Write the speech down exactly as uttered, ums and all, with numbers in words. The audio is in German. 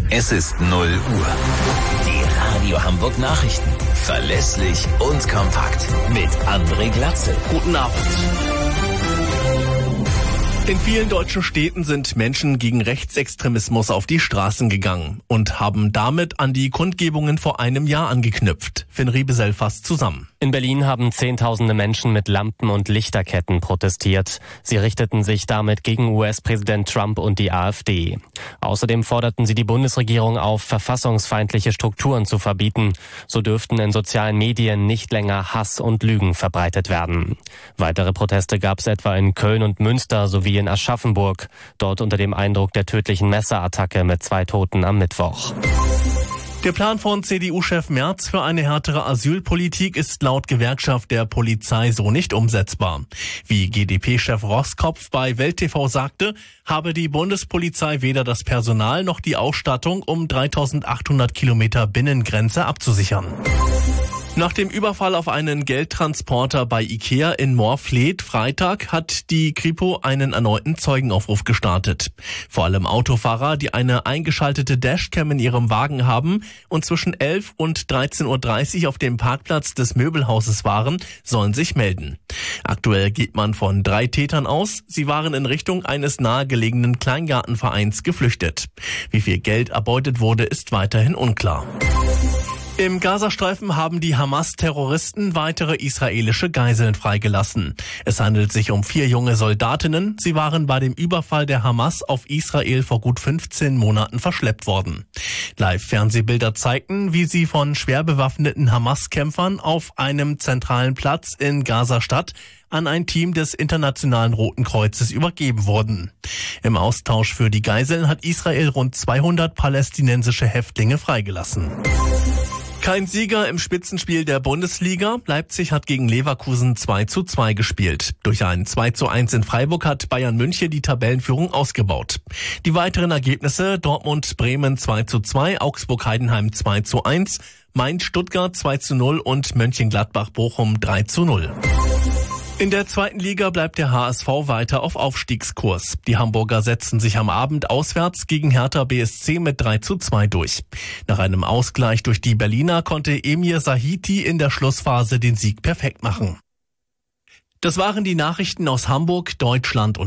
Es ist null Uhr. Die Radio Hamburg Nachrichten. Verlässlich und kompakt. Mit André Glatzel. Guten Abend. In vielen deutschen Städten sind Menschen gegen Rechtsextremismus auf die Straßen gegangen und haben damit an die Kundgebungen vor einem Jahr angeknüpft. Finn Riebesell fasst zusammen. In Berlin haben Zehntausende Menschen mit Lampen und Lichterketten protestiert. Sie richteten sich damit gegen U S-Präsident Trump und die AfD. Außerdem forderten sie die Bundesregierung auf, verfassungsfeindliche Strukturen zu verbieten. So dürften in sozialen Medien nicht länger Hass und Lügen verbreitet werden. Weitere Proteste gab es etwa in Köln und Münster sowie in Aschaffenburg. Dort unter dem Eindruck der tödlichen Messerattacke mit zwei Toten am Mittwoch. Der Plan von C D U-Chef Merz für eine härtere Asylpolitik ist laut Gewerkschaft der Polizei so nicht umsetzbar. Wie G D P-Chef Roskopf bei Welt T V sagte, habe die Bundespolizei weder das Personal noch die Ausstattung, um dreitausendachthundert Kilometer Binnengrenze abzusichern. Nach dem Überfall auf einen Geldtransporter bei Ikea in Moorfleet Freitag hat die Kripo einen erneuten Zeugenaufruf gestartet. Vor allem Autofahrer, die eine eingeschaltete Dashcam in ihrem Wagen haben und zwischen elf und dreizehn Uhr dreißig auf dem Parkplatz des Möbelhauses waren, sollen sich melden. Aktuell geht man von drei Tätern aus. Sie waren in Richtung eines nahegelegenen Kleingartenvereins geflüchtet. Wie viel Geld erbeutet wurde, ist weiterhin unklar. Im Gazastreifen haben die Hamas-Terroristen weitere israelische Geiseln freigelassen. Es handelt sich um vier junge Soldatinnen. Sie waren bei dem Überfall der Hamas auf Israel vor gut fünfzehn Monaten verschleppt worden. Live-Fernsehbilder zeigten, wie sie von schwer bewaffneten Hamas-Kämpfern auf einem zentralen Platz in Gaza-Stadt an ein Team des Internationalen Roten Kreuzes übergeben wurden. Im Austausch für die Geiseln hat Israel rund zweihundert palästinensische Häftlinge freigelassen. Kein Sieger im Spitzenspiel der Bundesliga. Leipzig hat gegen Leverkusen zwei zu zwei gespielt. Durch ein zwei zu eins in Freiburg hat Bayern München die Tabellenführung ausgebaut. Die weiteren Ergebnisse: Dortmund-Bremen zwei zu zwei, Augsburg-Heidenheim zwei zu eins, Mainz-Stuttgart zwei zu null und Mönchengladbach-Bochum drei zu null. In der zweiten Liga bleibt der H S V weiter auf Aufstiegskurs. Die Hamburger setzten sich am Abend auswärts gegen Hertha B S C mit drei zu zwei durch. Nach einem Ausgleich durch die Berliner konnte Emir Sahiti in der Schlussphase den Sieg perfekt machen. Das waren die Nachrichten aus Hamburg, Deutschland und